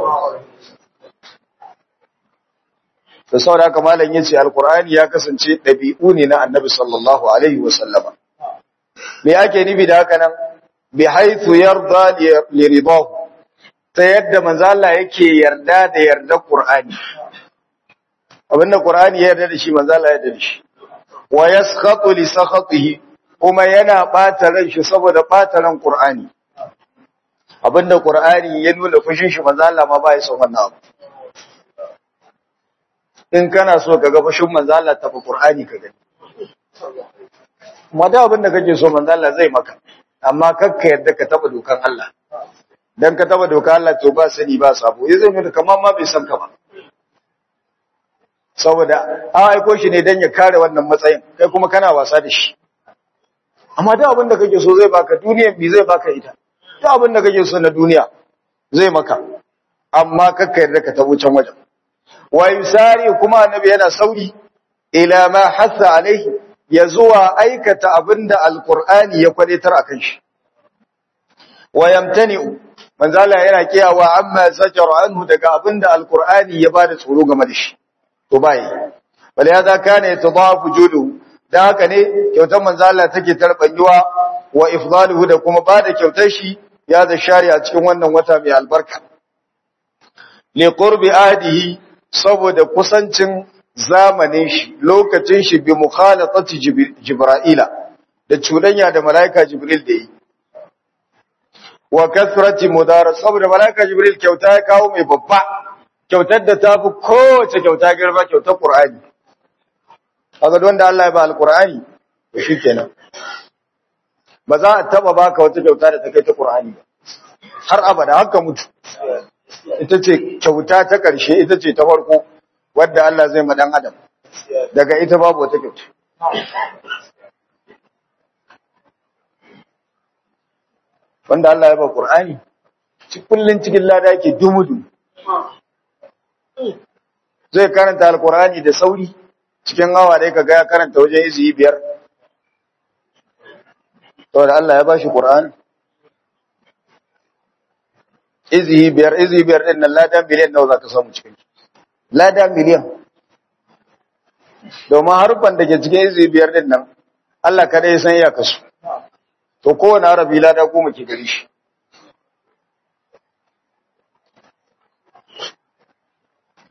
Da saboda haka malam yace alqur'ani ya kasance dabi'u ne na annabi sallallahu alaihi wasallama. Me ake nufi da haka nan? Bi haythu yarda li ridahu, ta yadda manzo Allah yake yarda da yarda Qur'ani. Abinda Qur'ani ya yarda da shi manzo Allah ya yarda da shi. Wa yaskhatu li sakhatihi, kuma yana bata ran shi saboda bata ran Qur'ani. Abinda Qur'ani ya nuna fushin shi manzo Allah ma ba ya son wannan abu. In kana so ka ga fushin manzo Allah tafi Qur'ani ka gani. Kuma da abin da kake so manzo Allah zai maka, amma kakka yadda ka taba dokan Allah. Dan ka taba dokan Allah to ba sani ba sabo, zai nuna kamar ma bai san ka ba. Saboda an aiko shi ne dan ya kare wannan matsayin, kai kuma kana wasa da shi. Amma da abin da kake so zai baka, duniyar bi zai baka ita. Da abin da kake so na duniya zai maka, amma kakka yadda ka tabo can wajen. Wa yusari, kuma annabi yana sauri ila ma hassa alaihi, ya zuwa aikata abinda alqur'ani ya kwalitar akan shi. Wa yamtani'u, manzo Allah yana kiyawa amma zajar anhu, daga abinda alqur'ani ya bada tsoro game da shi. To bai bal ya za kana yatadafu judu, da haka ne kyautar manzo Allah take tarbanyuwa, wa ifdaluhu, da kuma bada kyautar shi ya da shari'a cikin wannan wata mai albarka. Li qurbi ahdihi, saboda kusancin zamanin shi, lokacin shi, bi mukhalatati jibra'ila, da cudanya da malaika jibril da yi, wa kasrati mudaras, saboda malaika jibril kyauta ya kawo mai babba, kyautar da tafi kowace kyauta girma, kyautar qur'ani. Kaga wanda Allah ya ba alqur'ani to shikenan, ba za a taba baka wata kyauta da ta kai ta qur'ani ba har abada, haka mutu. Ita ce kyauta ta ƙarshe, ita ce ta farko wadda Allah zai ma dan adam, daga ita babu wata kyauta. Wanda Allah ya ba Qur'ani, kullun cikin lada yake dumudu. Zai karanta Al-Qur'ani da sauri, cikin awa da kaga ya karanta wajen izi 5. Saboda Allah ya ba shi Qur'ani. Izi 5 din nan lada miliyan nawa za ka samu cikin shi? Lada miliyan. Domin harfan da ke cikin izi 5 din nan, Allah kada ya san iyakarsu. To kowane harafi lada 10 ke gari shi.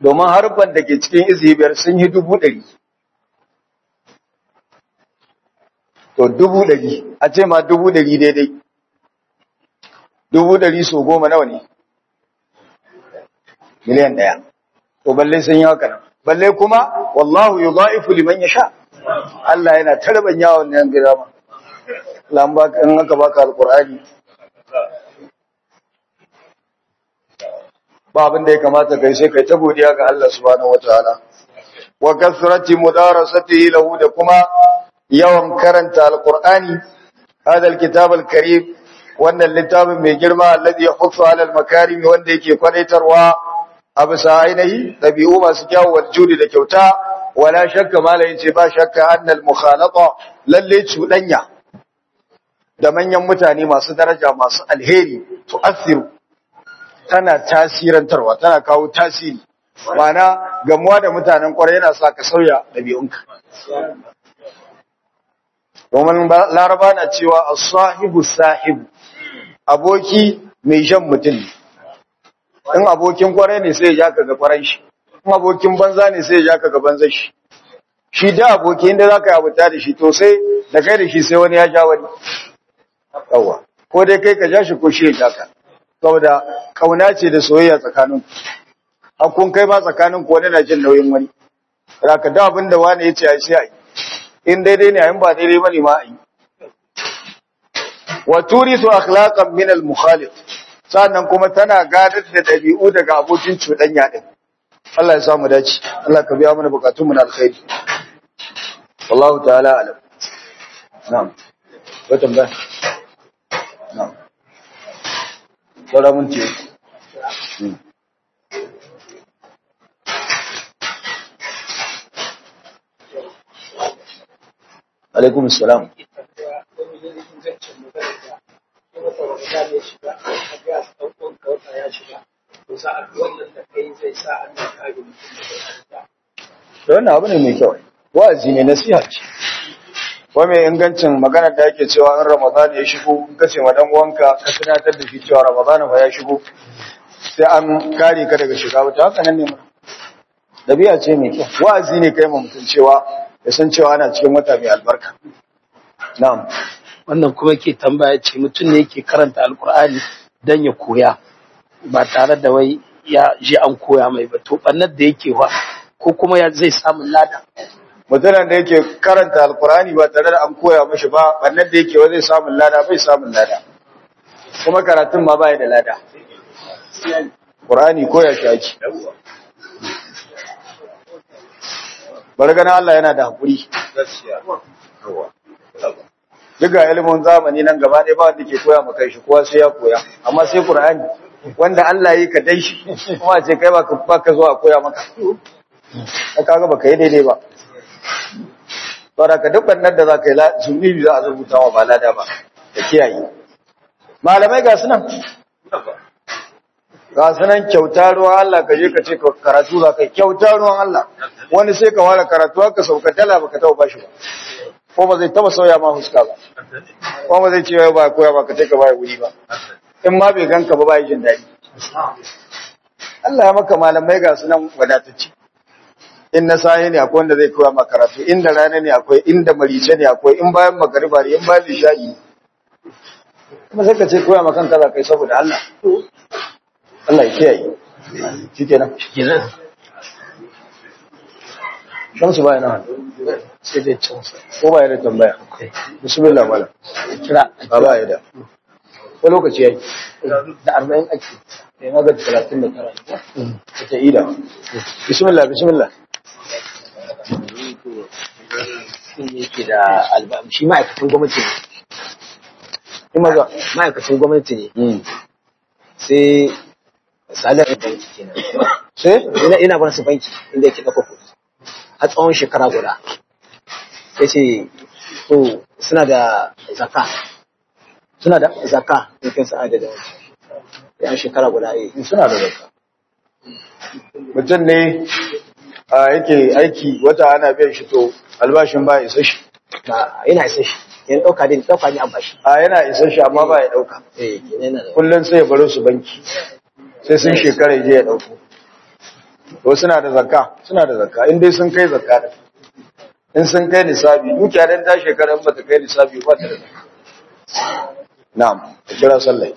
domin harfan da ke cikin izi biyar sun yi 100,000. To 100,000 a ce ma 100,000 daidai. 100,000 so 10 nawa ne? Miliyan 1. To balle sun yi haka nan. Balle kuma wallahu yudha'ifu liman yasha. Allah yana tarban yawon nan gida ma. Lamba in aka baka alqur'ani ba abin da ya kamata kai sai kai ta godiya ga Allah subhanahu wataala. Wa kasrati mudarasatihi lahu, da kuma yawan karanta alqur'ani. Hada alkitab alkarim, wannan littafin mai girma alladhi yahuffu ala almakarim, wanda yake kwadaitarwa a bisa ainihi dabi'u masu kyawu wal judi da kyauta. Wala shakka mala yace ba shakka annal mukhalata, lalle cudanya da manyan mutane masu daraja masu alheri tu'athiru, tana tasirantarwa, tana kawo tasiri. Mana gamuwa da mutanen kwarai yana sa ka sauya dabi'unka. Domin Laraba na cewa as-sahibu sahibu, aboki mai jan mutum. In abokin kwarai ne sai ya ja ka ga kwarai shi, in abokin banza ne sai ya ja ka ga banzan shi. Shi da aboki inda za ka yi abuta da shi, to sai da kai da shi sai wani ya ja wani. Yawwa, ko dai kai ka ja shi ko shi ya ja ka. Saboda kauna ce da soyayya tsakanin hakun kai ba tsakanin ku, wani na jin nauyin wani. Raka da abin da wani ya ce ai sai ai. In daidai ne ayin ba daidai bane ma ai. Wa turithu akhlaqan min al-mukhalif, sannan kuma tana gadar da dabi'u daga abokin cuɗanya din. Allah ya samu dace. Allah ka biya mana bukatun mu na alkhairi. Wallahu ta'ala alam. Na'am. Ko tambaya? Na'am. Sura mun ce. Alaikum assalam. Da wannan abu ne mai kyau, wa'azi ne, nasiha ce. Wa mai ingancin magana da yake cewa in Ramadan ya shigo, in kace ma dan uwanka ka tunatar da shi cewa Ramadan fa ya shigo, sai an kare ka daga shiga wuta. Haka nan ne mu. Dabi'a ce mai kyau. Wa'azi ne kai ma mutum cewa ya san cewa ana cikin wata mai albarka. Na'am. Wannan kuma ke tambaya ce mutum ne yake karanta Alkur'ani dan ya koya ba tare da wai ya je an koya mai ba, to bannar da yake wa ko kuma ya zai samu lada. Mutumin da yake karanta Alkur'ani ba tare da an koya mashi ba, bannar da yake wa zai samu lada, bai samun lada. Kuma karatun ma bai da lada. Qur'ani koya shi ake. Bargana Allah yana da hakuri. Duka ilimin zamani nan gaba ɗaya ba wanda ke koya maka shi, kowa sai ya koya, amma sai Qur'ani wanda Allah yi ka dai shi, kuma ce kai baka zo a koya maka. Kaga baka yi daidai ba. Saboda ka duk bannan da zaka yi zunubi za a rubuta wa ba lada ba. Da kiyaye. Malamai ga sunan. Ga sunan kyauta ruwan Allah, ka je ka ce karatu za ka yi kyauta ruwan Allah. Wani sai ka ware karatu haka sauka dala baka taba bashi ba. Ko ba zai taba sauya ma huska ba. Ko ba zai ce ba koya ba ka ce ka bai wuri ba. In ma bai ganka ba bai jin daɗi. Allah ya maka malamai ga sunan wadatacce. In na sahi ne akwai wanda zai koya ma karatu, inda rana ne akwai, inda marice ne akwai, in bayan magariba ne, in bayan isha'i. Kuma sai ka ce koya ma kanka za ka yi saboda Allah. Allah ya kiyaye. Shikenan. Shikenan. Shamsu baya nan. Sai dai cansa. Ko baya da tambaya. Bismillah malam. Kira. Ba baya da. Ko lokaci yayi. Da 40 ake. Eh na ga 39. Ta ida. Bismillah bismillah. Shi yake da albam. Shi ma'aikacin gwamnati ne. Kuma ga Ma'aikacin gwamnati ne. Sai salar banki kenan. sai Ina bar su banki inda yake ɗauka kuɗi. A tsawon shekara guda. Ya ce, to suna da zaka. Suna da zaka nufin sa'ada da yan shekara guda yi. suna da zakka. Mutum ne yake aiki wata ana biyan shi, to albashin ba isa shi. Yana isa shi. Yan ɗauka ne a bashi. Yana isa shi amma ba ya ɗauka. Yana da. Kullum sai ya baro su banki. Sai sun shekara je ya ɗauko. to suna da zakka in dai sun kai zakka da in sun kai nisabi dukiya dan ta shekaran ba ta kai nisabi ba ta da zakka na'am kira sallai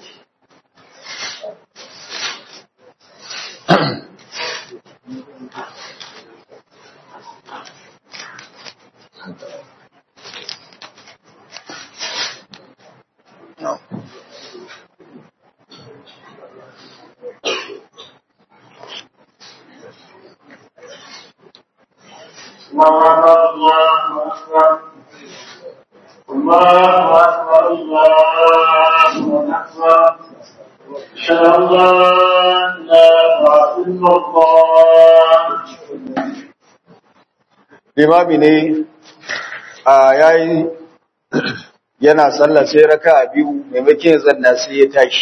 limami ne a yayi yana sallah sai raka'a biyu maimakon zanna sai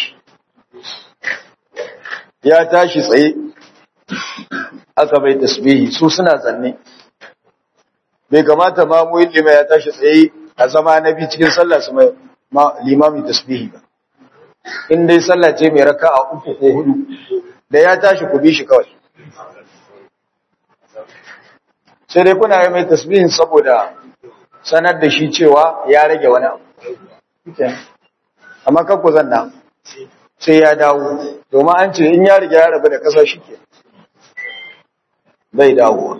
ya tashi tsaye aka bai tasbihi su suna zanne bai kamata ma mu lima ya tashi tsaye a zama na bi cikin sallah su mai limami tasbihi ba in dai sallah ce mai raka'a 3 ko 4 da ya tashi ku bi shi kawai sai dai kuna yi mai tasbihin saboda sanar da shi cewa ya rage wani abu amma kan ku zanna sai ya dawo domin an ce in ya riga ya rabu da ƙasa shi ke bai dawowa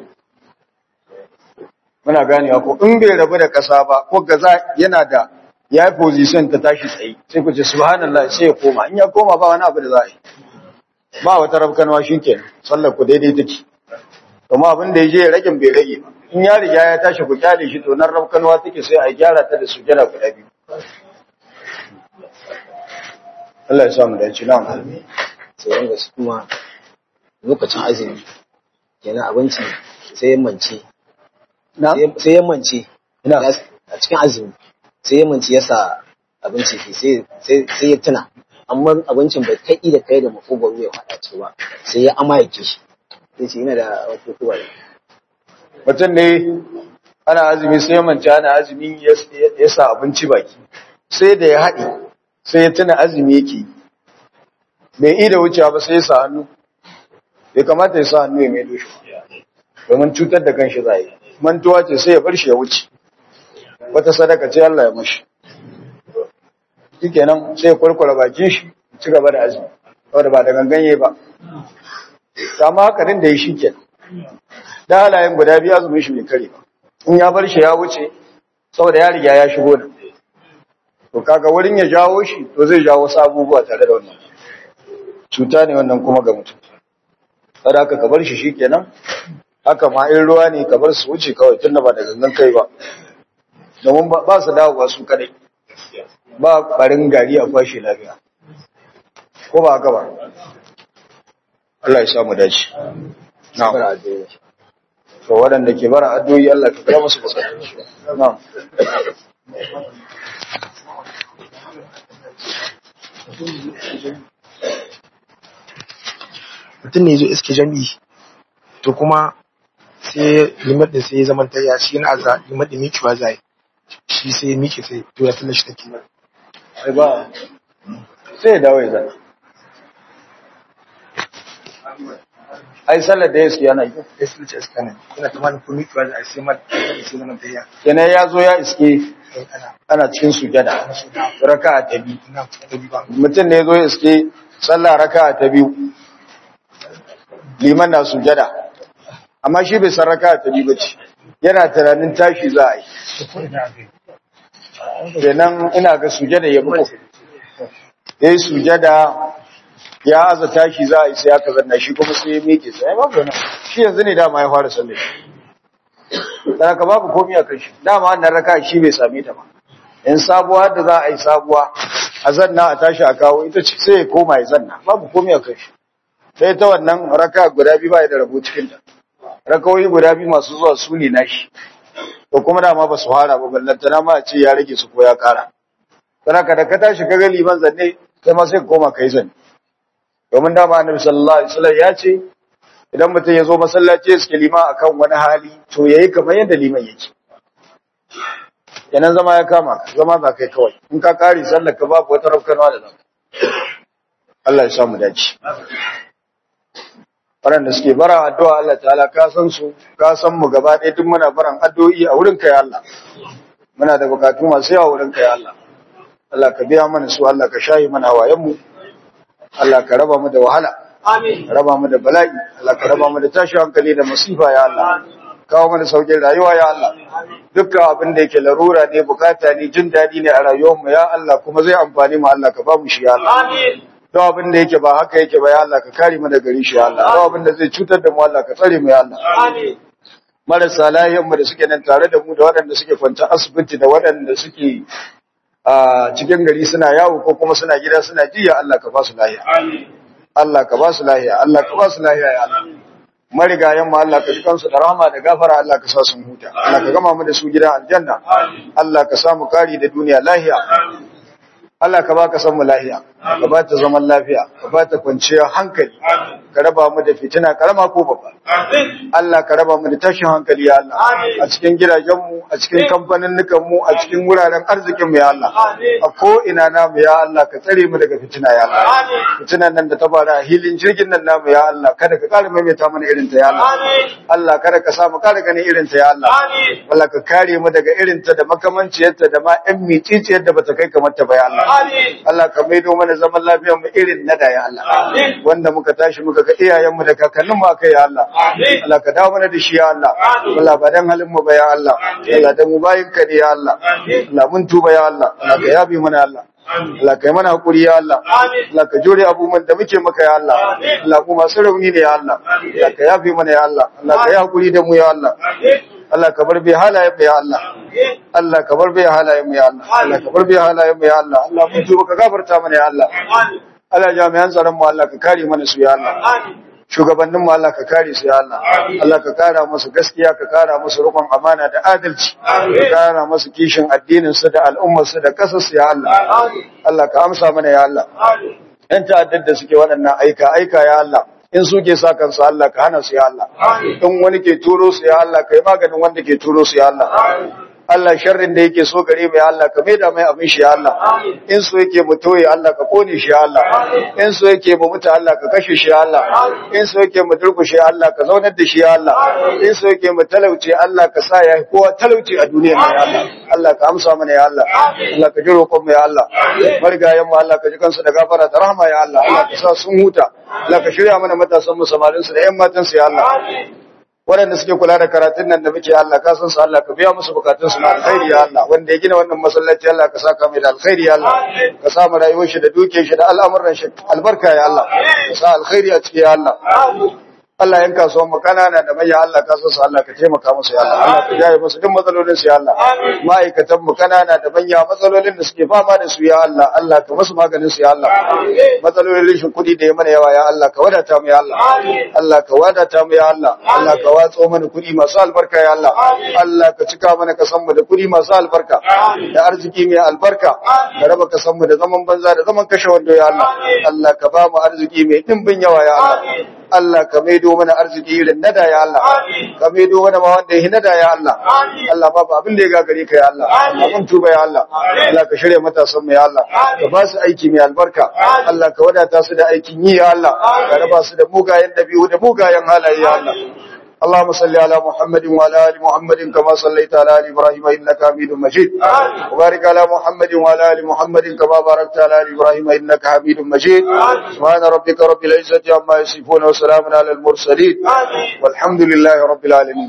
muna ganewa ko in bai rabu da ƙasa ba ko gaza yana da ya yi position ta tashi tsaye sai ku ce subhanallah sai ya koma in ya koma ba wani abu da za a yi ba wata rafkanwa shi ke sallar ku daidai take kuma abin da ya je ya rage bai rage ba in ya riga ya tashi ku kyale shi to nan rafkanwa take sai a gyara ta da sujjada guda biyu Allah ya sa mu dace na mu sai wanda su kuma lokacin azumi kenan abinci sai ya mance sai ya mance a cikin azumi sai ya mance yasa abinci sai ya tuna amma abincin bai kai da kai da makogwaro ya faɗa ci ba sai ya amaye shi sai ce ina da wato kuwa mutum ne ana azumi sai ya mance ana azumi ya sa abinci baki sai da ya haɗe sai ya tuna azumi yake bai yi da wucewa ba sai ya sa hannu ya kamata ya sa hannu ya mai doshi domin cutar da kanshi za yi mantuwa ce sai ya bar shi ya wuce wata sadaka ce Allah ya mashi shi kenan sai ya kwarkwara bakin shi ci gaba da azumi saboda ba da ganganye ba amma hakanin da ya shi kenan da halayen guda biyu azumin shi bai kare ba in ya bar shi ya wuce saboda ya riga ya shigo da to kaga wurin ya jawo shi to zai jawo wasu abubuwa tare da wannan cuta ne wannan kuma ga mutum kada haka ka bar shi shikenan haka ma in ruwa ne ka bar su wuce kawai tunda ba da gangan kai ba domin ba su dawo ba su kadai ba barin gari a kwashe lafiya ko ba haka ba Allah ya samu dace na'am to waɗanda ke bara addu'o'i Allah ka kira musu bukatu na'am mutum ne zo iske jami'i to kuma sai limar da sai ya zama ta ya shi yana za limar da mikiwa zai shi sai ya miki sai to ya sallar shi take ai ba sai ya dawo ya zana ai sallar da yake yana yi ya sallar shi iska ne yana tamanin ko mikiwa zai sai ma sai zama ta ya kenan ya zo ya iske ana cikin sujada raka'a ta biyu mutum ne ya zo ya iske sallah raka'a ta biyu liman na sujada amma shi bai san raka'a ta biyu bace yana tunanin tashi za a yi kenan ina ga sujada ya muku yayi sujada ya aza tashi za a yi sai aka zanna shi kuma sai ya miƙe sai babu wannan shi yanzu ne dama ya fara sallah dan haka babu komai a kan shi dama wannan raka'a shi bai same ta ba in sabuwa da za a yi sabuwa a zanna a tashi a kawo ita ce sai ya koma ya zanna babu komai a kan shi sai ta wannan raka'a guda biyu ba ya da rabo cikin ta rakawoyi guda biyu masu zuwa su ne nashi to kuma dama ba su fara ba ballantana ma a ce ya rage su ko ya kara dan haka da ka tashi ka ga liman zanne sai ma sai ka koma kai zanne domin dama annabi sallallahu alaihi wasallam ya ce idan mutum ya zo masallaci ya suke lima akan wani hali to yayi kamar yadda liman yake kenan zama ya kama zama za kai kawai in ka kare sallar ka babu wata rafkanwa da zaka Allah ya samu dace waɗanda suke bara addu'a Allah ta'ala ka san su ka san mu gaba ɗaya duk muna baran addu'o'i a wurin ka ya Allah muna da bukatu masu yawa wurin ka ya Allah Allah ka biya mana su Allah ka shayi mana wayan mu Allah ka raba mu da wahala Amin. raba mu da bala'i Allah ka raba mu da tashi hankali da masifa ya Allah kawo mana saukin rayuwa ya Allah dukkan abin da yake larura ne bukata ne jin daɗi ne a rayuwar mu ya Allah kuma zai amfani mu Allah ka ba mu shi ya Allah Amin. duk abin da yake ba haka yake ba ya Allah ka kare mu daga rishi ya Allah duk abin da zai cutar da mu Allah ka tsare mu ya Allah Amin. marasa lahiyar mu da suke nan tare da mu da waɗanda suke kwanta asibiti da waɗanda suke a cikin gari suna yawo ko kuma suna gida suna jiya Allah ka ba su lahiya Allah ka ba su lahiya Allah ka ba su lahiya ya Allah marigayen mu Allah ka ji kansu da rahama da gafara Allah ka sa su huta Allah ka gama mu da su gidan aljanna Allah ka sa mu kari da duniya lahiya Allah ka baka san mu lahiya ka ba ta zaman lafiya ka ba ta kwanciyar hankali ka raba mu da fitina karama ko babba Allah ka raba mu da tashin hankali ya Allah a cikin gidajen mu a cikin kamfanin mu a cikin wuraren arzikin mu ya Allah a ko ina namu ya Allah ka tsare mu daga fitina ya Allah fitinan nan da ta fara hilin jirgin nan namu ya Allah kada ka kare maimaita mana irin ta ya Allah Allah kada ka sa mu kare ganin irin ta ya Allah Allah ka kare mu daga irin ta da makamanciyarta da ma ɗan miciciyar da bata kai kamar ta ba ya Allah Allah ka maido mana zaman lafiyar mu irin na da ya Allah wanda muka tashi muka ga iyayen mu da kakannin mu akai ya Allah Allah ka dawo mana da shi ya Allah Allah ba dan halin mu ba ya Allah Allah da mu bayin ka ne ya Allah Allah mun tuba ya Allah Allah ka yabi mana Allah Allah ka yi mana hakuri ya Allah Allah ka jure abubuwan da muke maka ya Allah Allah ku masu rauni ne ya Allah Allah ka yabi mana ya Allah Allah ka yi hakuri da mu ya Allah Allah ka bar bai halayen mu ya Allah Allah ka bar bai halayen mu ya Allah Allah ka bar bai halayen mu ya Allah Allah mun tuba ka gafarta mana ya Allah Allah jami'an tsaron mu Allah ka kare mana su ya Allah shugabannin mu Allah ka kare su ya Allah Allah ka kara musu gaskiya ka kara musu rukun amana da adalci ka kara musu kishin addinin su da al'ummar su da kasar su ya Allah Allah ka amsa mana ya Allah yan ta'addar da suke waɗannan aika ya Allah in suke sa kansu Allah ka hana su ya Allah in wani ke turo su ya Allah kai maganin wanda ke turo su ya Allah Allah sharrin da yake so gare mu ya Allah ka maida mai abin shi ya Allah in so yake mu toye Allah ka kone shi ya Allah in so yake mu mutu Allah ka kashe shi ya Allah in so yake mu durkushe Allah ka zaunar da shi ya Allah in so yake mu talauce Allah ka sa ya kowa talauce a duniyar nan ya Allah Allah ka amsa mana ya Allah Allah ka ji roƙon mu ya Allah marigayen mu Allah ka ji kansu da gafara da rahama ya Allah Allah ka sa sun huta Allah ka shirya mana matasan mu samarin su da ƴan matan su ya Allah waɗanda suke kula da karatun nan da muke Allah ka san su Allah ka biya musu bukatun su na alkhairi ya Allah wanda ya gina wannan masallaci Allah ka saka mai da alkhairi ya Allah ka sa mu rayuwar shi da dukiyar shi da al'amuran shi albarka ya Allah ka sa alkhairi a cikin ya Allah Allah yan kasuwan mu kanana da manya Allah ka san su Allah ka taimaka musu ya Allah Allah ka jaye musu duk matsalolin su ya Allah ma'aikatan mu kanana da manya matsalolin da suke fama da su ya Allah Allah ka musu maganin su ya Allah matsalolin shi kudi da ya mana yawa ya Allah ka wadata mu ya Allah Allah ka wadata mu ya Allah Allah ka watso mana kudi masu albarka ya Allah Allah ka cika mana kasan mu da kudi masu albarka da arziki mai albarka ka raba kasan mu da zaman banza da zaman kashe wando ya Allah Allah ka ba mu arziki mai dimbin yawa ya Allah Allah ka maido mana arziki irin nada ya Allah ka maido mana ma wanda yake nada ya Allah Allah babu abin da ya gagare ka ya Allah mun tuba ya Allah Allah ka shirye matasan mu ya Allah ka ba su aiki mai albarka Allah ka wadata su da aikin yi ya Allah ka raba su da mugayen dabi'u da mugayen halaye ya Allah اللهم صل على محمد وعلى ال محمد كما صليت على ال ابراهيم انك حميد مجيد وبارك على محمد وعلى ال محمد كما باركت على ال ابراهيم انك حميد مجيد سبحان ربك رب العزه عما يصفون وسلام على المرسلين والحمد لله رب العالمين